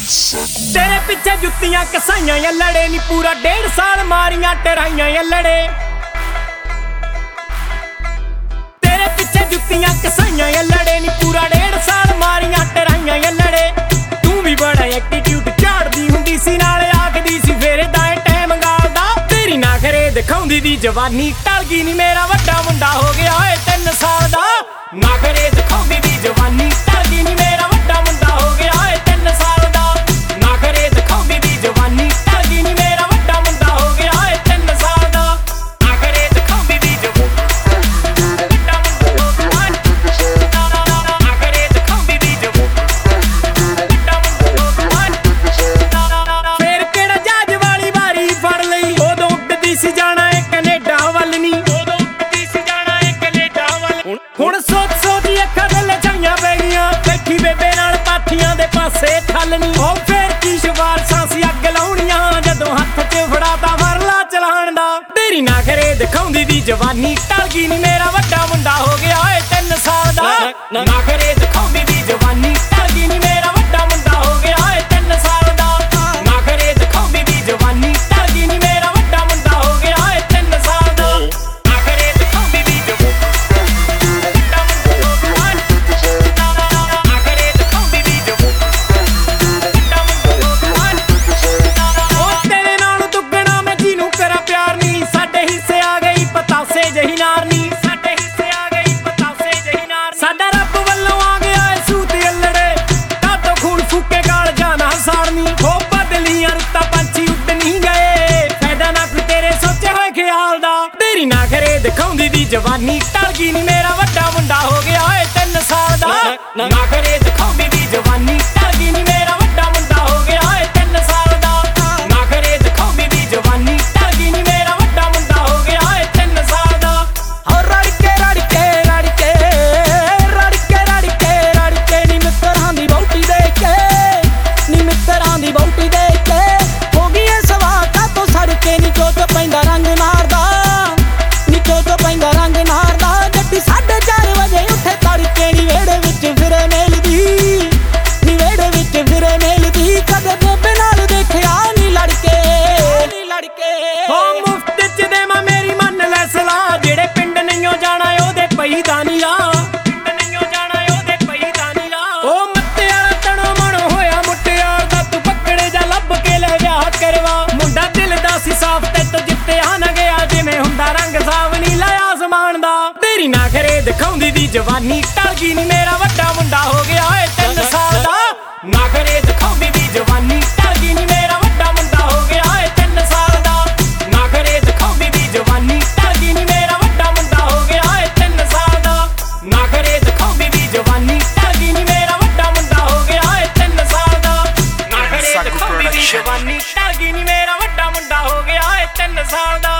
तेरे पिछे जुत्तियां कसाइयां या लड़े नी पूरा 1.5 साल मारियां टराइयां या लड़े। तेरे पिछे जुत्तियां कसाइयां या लड़े नी पूरा 1.5 साल मारियां टराइयां या लड़े। तू भी बड़ा एटीट्यूड झाड़दी हुंदी सी नाले आखदी सी फेरे दाए टाइम गालदा। तेरी ना करे दिखाउंदी दी जवानी टल गई नी मेरा वड्डा मुंडा हो गया ओए 3 साल दा। ना करे दिखाउंदी दी जवानी टल गई नी मेरा वड्डा मुंडा हो गया ओए 3 साल दा। ना करे दिखाउंदी दी जवानी टल गई नी मेरा वड्डा मुंडा हो गया ओए 3 साल दा। ना करे दिखाउंदी दी जवानी वड्डा मुंडा हो गया। ना करे दिखाउंदी दी जवानी वड्डा मुंडा हो गया। फेर किहड़ा जहाज वाली बारी फड़ लई उदों उड्डदी सी जाना ए कनेडा वल नी। उदों उड्डदी सी जाना ए कनेडा वल। हुण सोच सोच अखां दे लचाइयां पै गईयां बैठी बेबे नाल पाथियां दे पासे ठल्लनी। ओ फेर की सिफारशां सी अग लाउणियां जदों हत्थ च फड़ाता फरला चलाण दा। तेरी ना करे दिखाउंदी दी जवानी टल गई नी मेरा वड्डा मुंडा हो गया ओए 3 साल दा। ना करे दिखाउंदी दी जवानी टल गई नी मेरा वड्डा मुंडा हो गया ओए 3 साल दा। ना करे दिखाउंदी दी जवानी टल गई नी मेरा वड्डा मुंडा हो गया ओए 3 साल दा। ना करे दिखाउंदी दी जवानी वड्डा मुंडा हो गया। ना करे दिखाउंदी दी जवानी वड्डा मुंडा हो गया। ओ तेरे नाल दुੱਗਣਾ मैं ਜਿਹਨੂੰ ਕਰਾਂ ਪਿਆਰ ਨੀ। ਸਾਡੇ ਹਿੱਸੇ ਆ ਗਈ ਪਤਾਸੇ ਜਹੀ ਨਾਰਨੀ। ਸਾਡੇ ਹਿੱਸੇ ਆ ਗਈ ਪਤਾਸੇ ਜਹੀ ਨਾਰਨੀ। ਸਾਡਾ ਰੱਬ ਵੱਲੋਂ ਆ ਗਿਆ ਏ ਸੂਤ ਅਲੜੇ ਕਾਤੋਂ ਖੂਨ ਫੂਕੇ ਗਾਲ ਜਾਣਾ ਸਾੜਨੀ। ਹੋ ਬਦਲੀਆਂ ਰੁੱਤਾਂ ਪੰਛੀ ਉੱਡ ਨਹੀਂ ਗਏ ਫਾਇਦਾ ਨਾ ਕੋਈ ਤੇਰੇ ਸੋਚੇ ਹੋਏ ਖਿਆਲ ਦਾ। ਤੇਰੀ ਨਾ ਕਰੇ ਦਿਖਾਉਂਦੀ ਦੀ ਜਵਾਨੀ ਟਲ ਗਈ ਨੀ ਮੇਰਾ ਵੱਡਾ ਮੁੰਡਾ ਹੋ ਗਿਆ ਓਏ 3 ਸਾਲ ਦਾ। ਨਾ ਕਰੇ ਦਿਖਾਉਂਦੀ ਦੀ ਜਵਾਨੀ ਟਲ ਗਈ ਨੀ ਮੇਰਾ ਵੱਡਾ ਮੁੰਡਾ ਹੋ ਗਿਆ ਓਏ 3 ਸਾਲ ਦਾ। ਨਾ ਕਰੇ ਦਿਖਾਉਂਦੀ ਦੀ ਜਵਾਨੀ ਟਲ ਗਈ ਨੀ ਮੇਰਾ ਵੱਡਾ ਮੁੰਡਾ ਹੋ ਗਿਆ ਓਏ 3 ਸਾਲ ਦਾ। ਹੋ ਰੜ ਕੇ ਰੜ ਕੇ ਰੜ ਕੇ ਰੜ ਕੇ ਰੜ ਕੇ ਰੜ ਕੇ ਨੀ ਮਿੱਤਰਾਂ ਦੀ ਬੌਟੀ ਦੇਖ ਕੇ ਨੀ ਮਿੱਤਰਾਂ ਦੀ ਬੌਟੀ ਦੇਖ ਕੇ ਹੋ ਗਈ ਏ ਸਵਾ ਕਾਤੋਂ ਸੜ ਕੇ ਨੀ ਚੋਚ ਪੈਂਦਾ ਰੰਗ ਮਾਰਦਾ ਨੀ ਚੋਚ ਪੈਂਦਾ ਰੰਗ ਮਾਰਦਾ। ਗੱਡੀ 4:30 ਵਜੇ ਉੱਠੇ ਤੜਕੇ ਨੀ ਵਿਹੜੇ ਵਿੱਚ ਫਿਰੇ ਮੇਲਦੀ ਨੀ ਵਿਹੜੇ ਵਿੱਚ ਫਿਰੇ ਮੇਲਦੀ। ਕਦੇ ਬੇਬੇ ਨਾਲ ਦੇਖਿਆ ਨੀ ਲੜਕੇ ਨੀ ਲੜਕੇ। ਹੋ ਮੁਫਤ ਚ ਦੇਵਾਂ ਮੇਰੀ ਮੰਨ ਲੈ ਸਲਾਹ ਜਿਹੜੇ ਪਿੰਡ ਨਹੀਂਓ ਜਾਣਾ ਉਹਦੇ ਪਈ ਦਾ ਨੀ ਰਾਹ। ਪਿੰਡ ਨਹੀਂਓ ਜਾਣਾ ਉਹਦੇ ਪਈ ਦਾ ਨੀ ਰਾਹ। ਉਹ ਮੱਤੇ ਵਾਲਾ ਤਣੋ ਮਣੋ ਹੋਇਆ ਮੁਟਿਆਰ ਦਾ ਤੂੰ ਪਕੜੇ ਜਾ ਲੱਭ ਕੇ ਲੈ ਵਿਆਹ ਕਰਵਾ। ਮੁੰਡਾ ਦਿਲ ਦਾ ਸੀ ਸਾਫ ਤੇ ਤੂੰ ਜਿੱਤਿਆ ਨਾ ਗਿਆ ਜਿਵੇਂ ਹੁੰਦਾ ਰੰਗ ਸਾਵ ਨੀ ਲਾਇਆ ਸਮਾਨ ਦਾ। ਤੇਰੀ ਨਾ ਕਰੇ ਦਿਖਾਉਂਦੀ ਦੀ ਜਵਾਨੀ ਟਲ ਗਈ ਨੀ ਮੇਰਾ ਵੱਡਾ ਮੁੰਡਾ ਹੋ ਗਿਆ ਓਏ 3 ਸਾਲ ਦਾ। ਨਾ ਕਰੇ ਦਿਖਾਉਂਦੀ ਦੀ ਜਵਾਨੀ ਟਲ ਗਈ ਨੀ ਮੇਰਾ ਵੱਡਾ ਮੁੰਡਾ ਹੋ ਗਿਆ ਓਏ 3 ਸਾਲ ਦਾ। ਨਾ ਕਰੇ ਦਿਖਾਉਂਦੀ ਦੀ ਜਵਾਨੀ ਟਲ ਗਈ ਨੀ ਮੇਰਾ ਵੱਡਾ ਮੁੰਡਾ ਹੋ ਗਿਆ ਓਏ 3 ਸਾਲ ਦਾ। ਨਾ ਕਰੇ ਦਿਖਾਉਂਦੀ ਦੀ ਜਵਾਨੀ ਟਲ ਗਈ ਨੀ ਮੇਰਾ ਵੱਡਾ ਮੁੰਡਾ ਹੋ ਗਿਆ ਓਏ 3 ਸਾਲ ਦਾ। ਨਾ ਕਰੇ ਦਿਖਾਉਂਦੀ ਦੀ ਜਵਾਨੀ ਟਲ ਗਈ ਨੀ ਮੇਰਾ ਵੱਡਾ ਮੁੰਡਾ ਹੋ ਗਿਆ ਓਏ 3 ਸਾਲ ਦਾ।